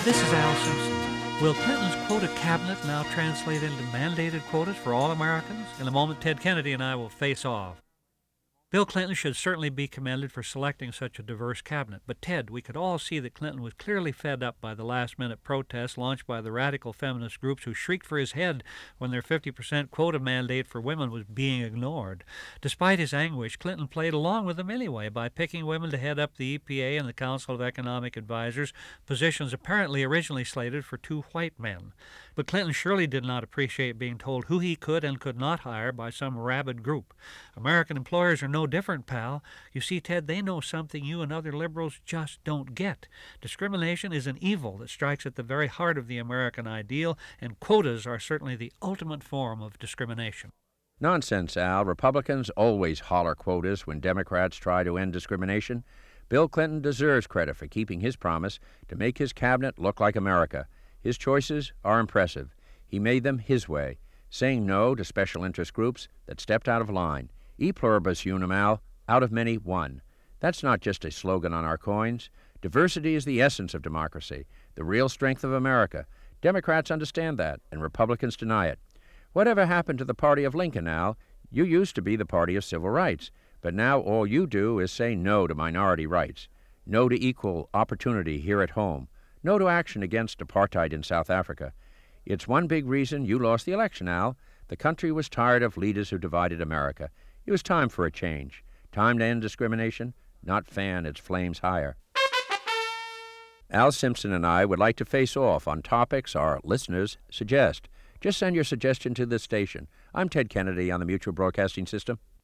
This is Al Simpson. Will Clinton's quota cabinet now translate into mandated quotas for all Americans? In a moment, Ted Kennedy and I will face off. Bill Clinton should certainly be commended for selecting such a diverse cabinet. But Ted, we could all see that Clinton was clearly fed up by the last-minute protests launched by the radical feminist groups who shrieked for his head when their 50% quota mandate for women was being ignored. Despite his anguish, Clinton played along with them anyway by picking women to head up the EPA and the Council of Economic Advisors, positions apparently originally slated for two white men. But Clinton surely did not appreciate being told who he could and could not hire by some rabid group. American employers are no different, pal. You see, Ted, they know something you and other liberals just don't get. Discrimination is an evil that strikes at the very heart of the American ideal, and quotas are certainly the ultimate form of discrimination. Nonsense, Al. Republicans always holler quotas when Democrats try to end discrimination. Bill Clinton deserves credit for keeping his promise to make his cabinet look like America. His choices are impressive. He made them his way, saying no to special interest groups that stepped out of line. E pluribus unum, Al, out of many, one. That's not just a slogan on our coins. Diversity is the essence of democracy, the real strength of America. Democrats understand that, and Republicans deny it. Whatever happened to the party of Lincoln, Al? You used to be the party of civil rights, but now all you do is say no to minority rights, no to equal opportunity here at home, no to action against apartheid in South Africa. It's one big reason you lost the election, Al. The country was tired of leaders who divided America. It was time for a change. Time to end discrimination, not fan its flames higher. Al Simpson and I would like to face off on topics our listeners suggest. Just send your suggestion to this station. I'm Ted Kennedy on the Mutual Broadcasting System.